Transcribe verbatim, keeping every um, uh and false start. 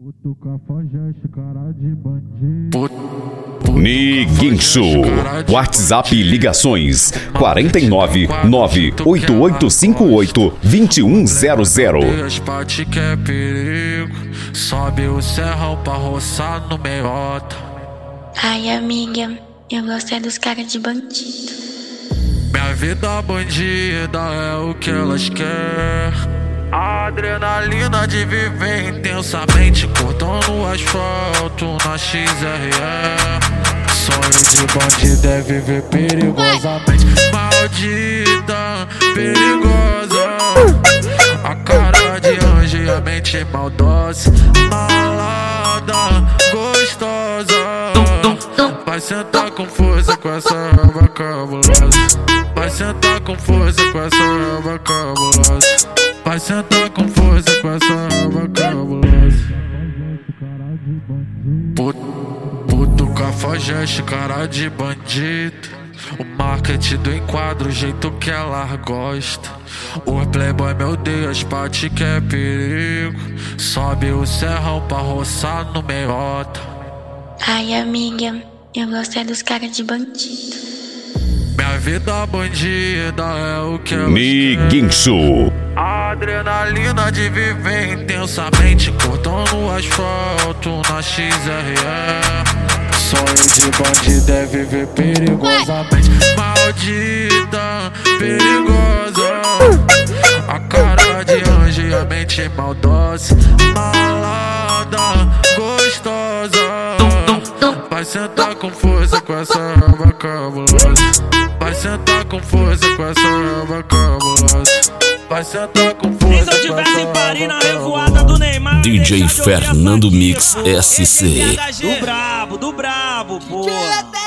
Miguincho. WhatsApp ligações quarenta e nove, nove oito oito cinco oito, dois um zero zero. Que é perigo. Sobe o serrão pra roçar no meiota. Ai, amiga, eu gosto é dos caras de bandido. Minha vida bandida é o que elas querem. A adrenalina de viver intensamente, cortando o asfalto na X R E. Sonho de bandido é viver perigosamente. Maldita, perigosa. A cara de anjo e a mente maldosa. Malada, gostosa. Vai sentar com força com essa raba cabulosa. Vai sentar com força com essa raba cabulosa. Vai sentar com força com essa raba cabulosa. Puto, puto cafajeste, cara de bandido. O marketing do enquadro, o jeito que ela gosta. O playboy me odeia, as partes que é perigo. Sobe o serrão pra roçar no meiota. Ai, amiga, eu gosto é dos caras de bandido. Minha vida bandida é o que eu Miguincho. A adrenalina de viver intensamente, cortando o asfalto na X R E. Sonho de bandido é viver perigosamente. Maldita, perigosa. A cara de anjo e a mente maldosa. Malada, gostosa. Vai sentar com força com essa raba cabulosa. Vai sentar com força com essa raba cabulosa. Vai sentar com força. Se eu tivesse em Paris na revoada do Neymar, D J Fernando Mix S C. Do brabo, do brabo, pô.